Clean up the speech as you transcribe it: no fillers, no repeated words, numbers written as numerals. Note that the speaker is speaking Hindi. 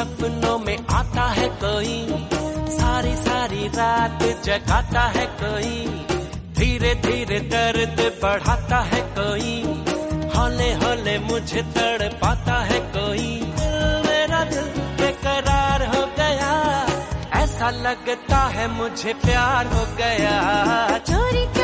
सपनों में आता है कोई, सारी सारी रात जगाता है कोई, धीरे धीरे दर्द बढ़ाता है कोई, हौले हौले मुझे तड़पाता है कोई। मेरा दिल बेकरार हो गया, ऐसा लगता है मुझे प्यार हो गया। चोरी